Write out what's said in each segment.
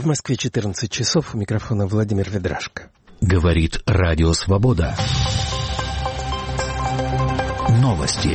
В Москве 14 часов. У микрофона Владимир Ведрашко. Говорит Радио Свобода. Новости.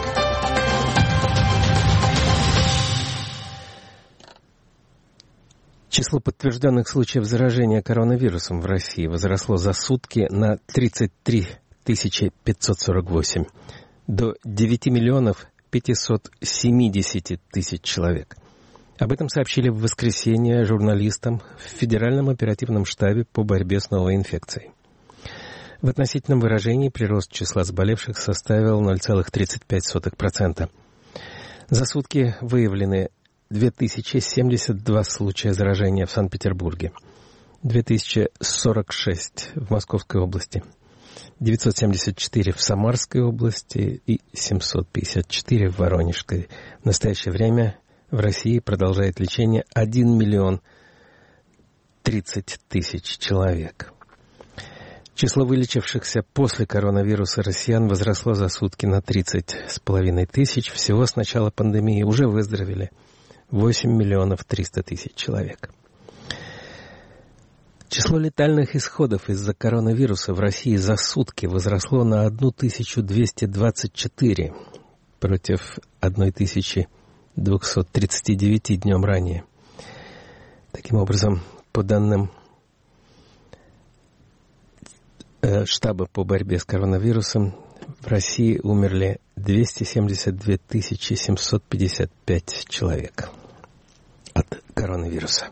Число подтвержденных случаев заражения коронавирусом в России возросло за сутки на 33 548 до 9 миллионов 570 тысяч человек. Об этом сообщили в воскресенье журналистам в Федеральном оперативном штабе по борьбе с новой инфекцией. В относительном выражении прирост числа заболевших составил 0,35%. За сутки выявлены 2072 случая заражения в Санкт-Петербурге, 2046 в Московской области, 974 в Самарской области и 754 в Воронежской. В настоящее время в России продолжает лечение 1 миллион 30 тысяч человек. Число вылечившихся после коронавируса россиян возросло за сутки на 30,5 тысяч. Всего с начала пандемии уже выздоровели 8 миллионов 300 тысяч человек. Число летальных исходов из-за коронавируса в России за сутки возросло на 1224 против 1239 днем ранее. Таким образом, по данным штаба по борьбе с коронавирусом, в России умерли 272 755 человек от коронавируса.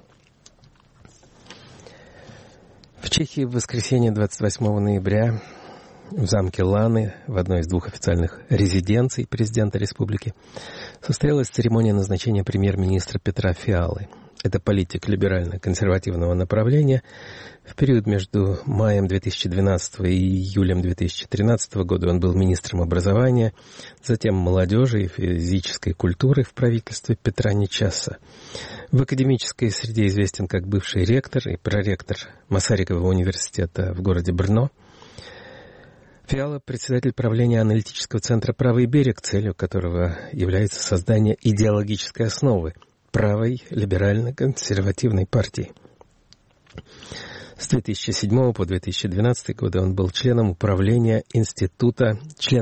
В Чехии в воскресенье 28 ноября в замке Ланы, в одной из двух официальных резиденций президента республики, состоялась церемония назначения премьер-министра Петра Фиалы. Это политик либерально-консервативного направления. В период между маем 2012 и июлем 2013 года он был министром образования, затем молодежи и физической культуры в правительстве Петра Нечаса. В академической среде известен как бывший ректор и проректор Масарикового университета в городе Брно. Фиала – председатель правления аналитического центра «Правый берег», целью которого является создание идеологической основы правой либерально-консервативной партии. С 2007 по 2012 годы он был членом правления Института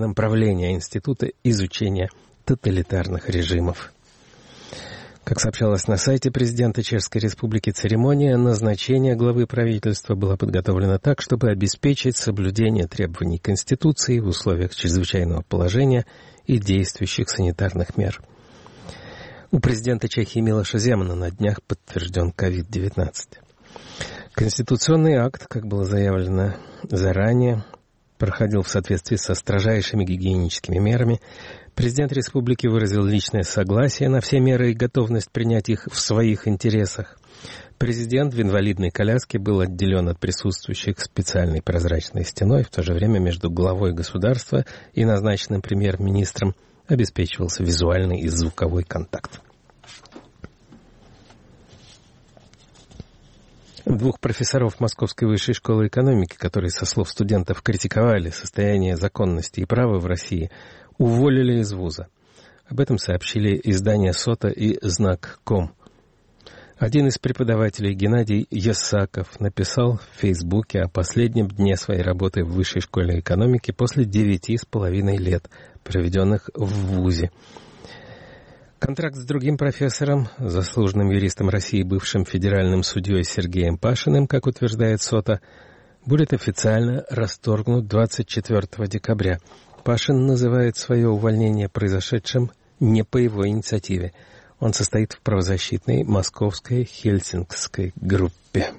изучения тоталитарных режимов. Как сообщалось на сайте президента Чешской Республики, церемония назначения главы правительства была подготовлена так, чтобы обеспечить соблюдение требований Конституции в условиях чрезвычайного положения и действующих санитарных мер. У президента Чехии Милоша Земана на днях подтвержден COVID-19. Конституционный акт, как было заявлено заранее, проходил в соответствии со строжайшими гигиеническими мерами. Президент республики выразил личное согласие на все меры и готовность принять их в своих интересах. Президент в инвалидной коляске был отделен от присутствующих специальной прозрачной стеной. В то же время между главой государства и назначенным премьер-министром обеспечивался визуальный и звуковой контакт. Двух профессоров Московской высшей школы экономики, которые, со слов студентов, критиковали состояние законности и права в России, уволили из вуза. Об этом сообщили издания «Сота» и «Знак.ком». Один из преподавателей, Геннадий Ясаков, написал в Фейсбуке о последнем дне своей работы в Высшей школе экономики после 9,5 лет, проведенных в вузе. Контракт с другим профессором, заслуженным юристом России, бывшим федеральным судьей Сергеем Пашиным, как утверждает СОТА, будет официально расторгнут 24 декабря. Пашин называет свое увольнение произошедшим не по его инициативе. Он состоит в правозащитной московской хельсинкской группе.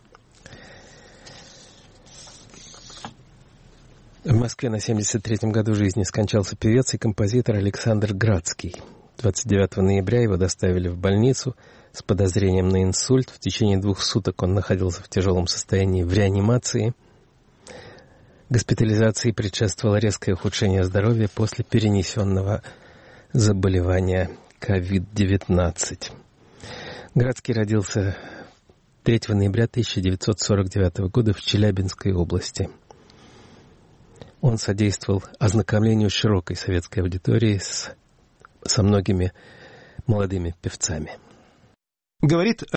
В Москве на 73-м году жизни скончался певец и композитор Александр Градский. 29 ноября его доставили в больницу с подозрением на инсульт. В течение 2 суток он находился в тяжелом состоянии в реанимации. Госпитализации предшествовало резкое ухудшение здоровья после перенесенного заболевания COVID-19. Градский родился 3 ноября 1949 года в Челябинской области. Он содействовал ознакомлению широкой советской аудитории со многими молодыми певцами. Говорит